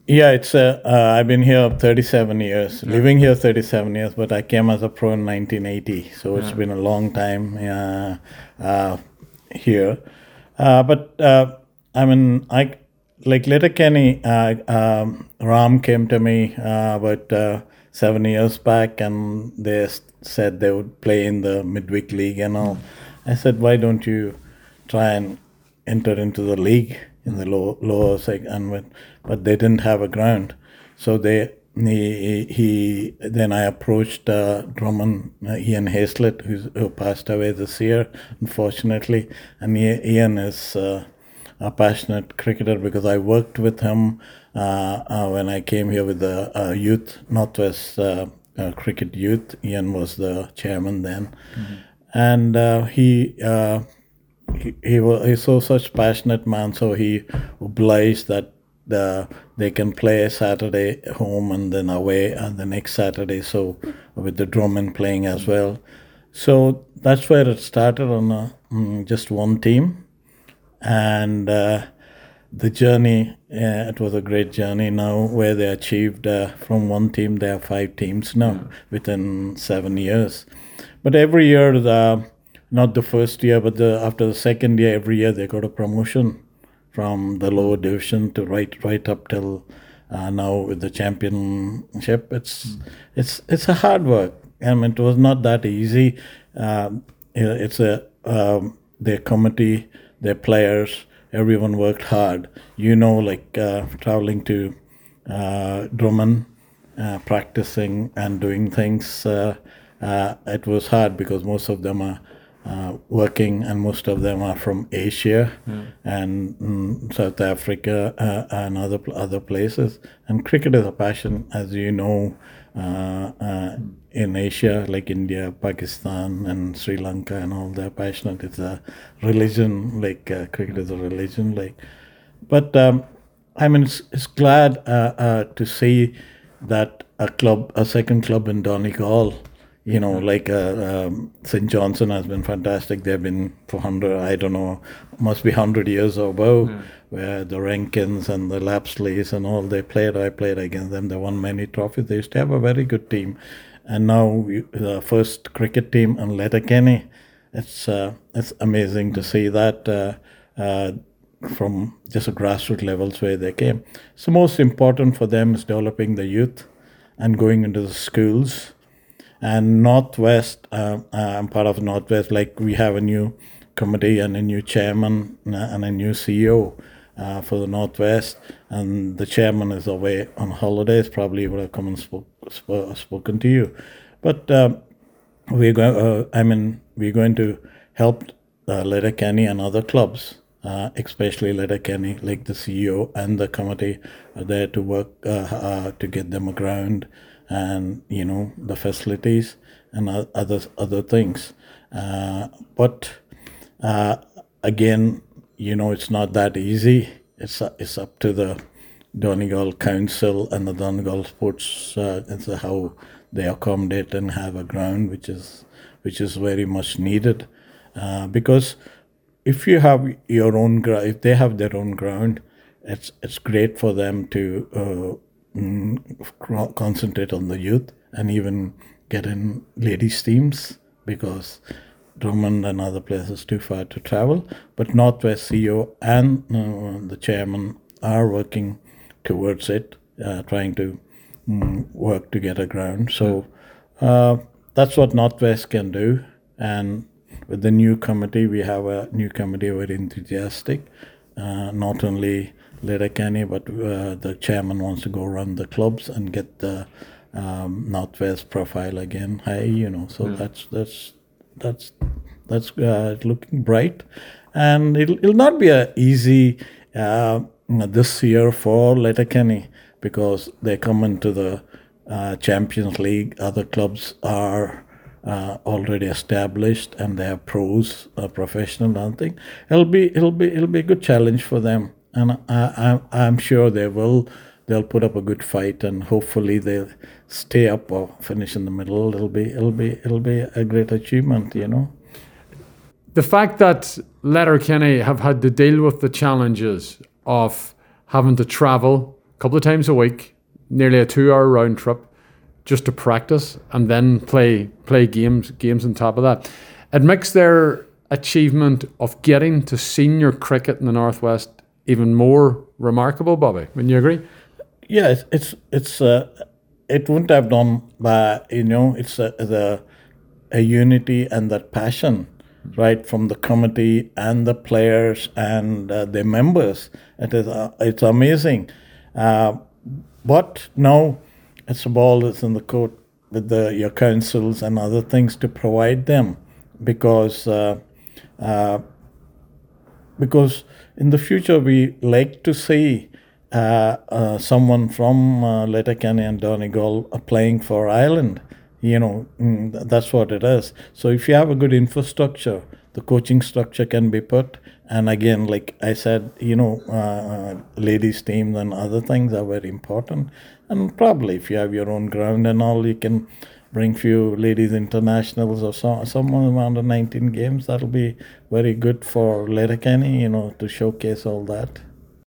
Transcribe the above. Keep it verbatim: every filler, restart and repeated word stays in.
Yeah, it's uh, uh, I've been here thirty-seven years, yeah. living here thirty-seven years, but I came as a pro in nineteen eighty, so it's yeah. been a long time uh, uh, here. Uh, but uh, I mean, I like Letterkenny, uh, um, Ram came to me uh, about uh, seven years back, and they said they would play in the midweek league and all. I said, why don't you try and enter into the league in the low, lower segment? And but they didn't have a ground, so they he, he then I approached uh, Drummond, uh, Ian Hazlett, who's, who passed away this year, unfortunately, and he, Ian is uh, a passionate cricketer because I worked with him uh, uh, when I came here with the uh, youth Northwest uh, uh, cricket youth. Ian was the chairman then, mm-hmm. and uh, he. Uh, He, he was he's so such passionate man, so he obliged that the they can play Saturday home and then away and the next Saturday, so with the Drummond playing as well. So that's where it started on a, um, just one team, and uh, the journey, uh, it was a great journey now where they achieved uh, from one team, there are five teams now yeah. within seven years. But every year the not the first year, but the, after the second year, every year they got a promotion from the lower division to right right up till uh, now with the championship. It's mm. it's it's a hard work. I mean, it was not that easy. Um, it's a um, their committee, their players, everyone worked hard. You know, like uh, traveling to uh, Drummond, uh, practicing and doing things. Uh, uh, it was hard because most of them are. Uh, working, and most of them are from Asia yeah. and mm, South Africa uh, and other other places. And cricket is a passion, as you know, uh, uh, in Asia, like India, Pakistan, and Sri Lanka, and all. They're passionate. It's a religion, like uh, cricket is a religion, like. But um, I mean, it's, it's glad uh, uh, to see that a club, a second club in Donegal. You know, like uh, um, Saint Johnson has been fantastic. They've been for hundred, I don't know, must be hundred years or above. Yeah. Where the Rankins and the Lapsleys and all they played, I played against them. They won many trophies. They used to have a very good team, and now we, the first cricket team in Letterkenny. It's uh, it's amazing to see that uh, uh, from just a grassroots levels where they came. So most important for them is developing the youth and going into the schools. And Northwest, uh, I'm part of Northwest, like we have a new committee and a new chairman and a new C E O uh, for the Northwest. And the chairman is away on holidays, probably would have come and spoke, sp- spoken to you. But uh, we're going, uh, I mean, we're going to help uh, Letterkenny and other clubs, uh, especially Letterkenny, like the C E O and the committee are there to work uh, uh, to get them a ground. And you know the facilities and other other things, uh, but uh, again, you know it's not that easy. It's uh, it's up to the Donegal Council and the Donegal Sports. Uh, it's uh, how they accommodate and have a ground, which is which is very much needed, uh, because if you have your own ground, if they have their own ground, it's it's great for them to. Uh, Mm, concentrate on the youth and even get in ladies' teams because Drummond and other places too far to travel. But Northwest C E O and uh, the chairman are working towards it, uh, trying to mm, work to get a ground. So uh, that's what Northwest can do. And with the new committee, we have a new committee very enthusiastic, uh, not only Letterkenny, but uh, the chairman wants to go run the clubs and get the um, Northwest profile again high. You know, so yeah. that's that's that's that's uh, looking bright, and it'll it'll not be a easy uh, this year for Letterkenny because they come into the uh, Champions League. Other clubs are uh, already established and they have pros, uh, professional. I think it'll be it'll be it'll be a good challenge for them. And I, I, I'm sure they will. They'll put up a good fight, and hopefully they'll stay up or finish in the middle. It'll be, it'll be, it'll be a great achievement, you know. The fact that Letterkenny have had to deal with the challenges of having to travel couple of times a week, nearly a two-hour round trip, just to practice and then play play games games on top of that. It makes their achievement of getting to senior cricket in the Northwest even more remarkable, Bobby. Wouldn't you agree? Yeah, it's it's, it's uh, it wouldn't have done by, you know, it's a, the a unity and that passion, right, from the committee and the players and uh, the members. It is uh, it's amazing. Uh, but now it's the ball is in the court with the your councils and other things to provide them, because uh, uh, because in the future we like to see uh, uh, someone from uh, Letterkenny and Donegal uh, playing for Ireland. You know, mm, th- that's what it is. So if you have a good infrastructure, the coaching structure can be put. And again, like I said, you know, uh, ladies' teams and other things are very important. And probably if you have your own ground and all, you can bring few ladies internationals or so, someone around the nineteen games. That'll be very good for Letterkenny, you know, to showcase all that.